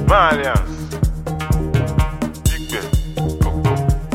Malians. Igbe. Koko.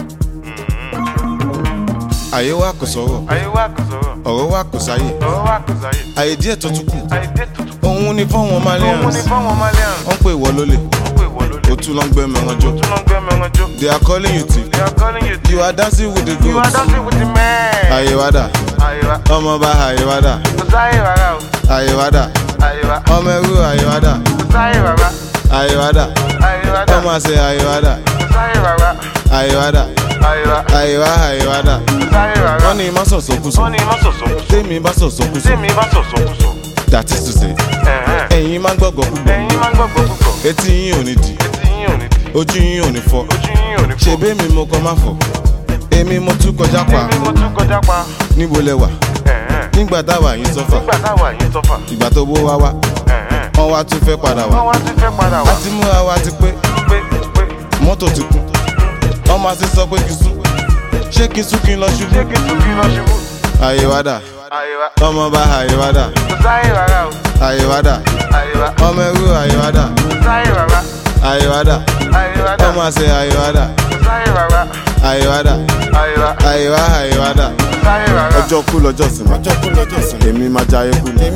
Ayé wa kò sọ̀rọ̀, Ayé wa kò sọ̀rọ̀. ọ̀rọ̀ wa kò sáyé. Ọ̀rọ̀ wa kò sáyé. Ayé díẹ̀ tó tún kù, Ayé dé tuntun. òun ni fọ́wọ́n Òun ni Malians. fáwọn Malians. Wọ́n pè wọ́ lólè, Wọ́n pè wọ́n lólè. òtún ló ń gbé mẹ́ran jó. Tún lọ gbé mẹ́ran jó. They are calling you thief, They are calling you. you are dancing with the You are goats. dancing with the man. Ayé wa dà, Ayé wa. ọmọ bá ayé wa dà. Kò sáyé rárá o. Ayé wa dà, Ayé wa. ọmọ ẹrú ayé wa dà. Kò sáyé rárá. Ayé wa dà, Ayé wa dà. ọmọ àṣẹ ayé wa dà. Kò sáyé rárá. Ayé wa dà, Ayé wa. ayé wa dà. Kò sáyé rárá. Wọ́n ní má sọ̀sọ̀kúsọ, Wọ́n ní má sọ̀sọ̀kúsọ. tèmi bá sọ̀sọ̀kúsọ. Tèmi bá sọ̀sọ̀kúsọ. That is to say, ẹ̀yin máa ń gbọ́gbọ́ púpọ̀, Ẹ̀yin máa ń gbàgbọ́ púpọ̀. etí yín ò ní dì, Etí yín ò ní di. ojú yín ò ní fọ́. Ojú yín ò ní fọ́. Ṣèbí mi mo kọ́ máa fọ̀, èmi mo tún kọjá pa. Èmi mo tún kọjá pa. Níbo lẹ wà? Nígbà táwa yín sọ́fà, Nígbà táwa yìí sọ́fà. ìgbà tó bó wá wá, wọ́n wá tún fẹ́ padà Wọ́n wá. wá tún fẹ́ padà wá. Láti múra wa ti pé, Pé mọ́tò ti kún, ọmọ àti sọ pé kí n sún. Ṣé kí n sún kí n lọ ṣé ṣubú? kí n tún kí n lọ ṣubú? Ayé wa dà, Ayé wa. ọmọ bá ayé wa dà. Kò sáyé rárá o. Ayé wa dà, Ayé wa. ọmọ ẹrú ayé wa dà. Kò sáyé rárá. Ayé wa dà, Ayé wa dà. ọmọ àṣẹ ayé wa dà. Kò sáyé rárá. Ayé wa dà, Ayé wa. ayé wa dà. Kò sáyé rárá. Ọjọ́ kú lọ́jọ́ sinmi, èmi máa jayé kú ni.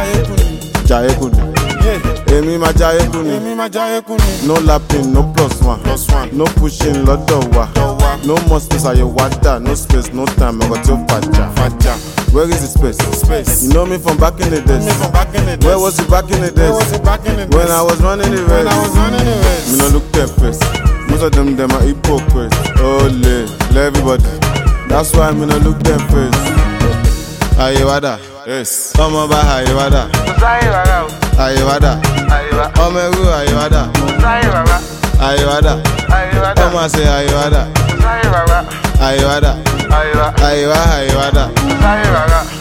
Jayé kú ni. Èmi máa jayé kú ni. No lapping, no plus one. No pushing lọ́dọ̀ wa. No more space àyè wá dà. No space, no time, ọkọ̀ tí ó fàjà. Where is the space? You know me from back in the days. Where was you back in the days? When I was running the race. Me no look their face. Most of them are hypocrites. Ole, everybody. That's why me no look their face. Ayé wa dà, Yes. ọmọ bá ayé wa dà. Kò sáyé rárá o. Ayé wa dà, Ayé wa. ọmọ ẹrú ayé wa dà. Kò sáyé rárá. Ayé wa dà, Ayé wa dà. ọmọ àṣẹ ayé wa dà. Kò sáyé rárá. Ayé wa dà, Ayé wa. ayé wa dà. Kò sáyé rárá.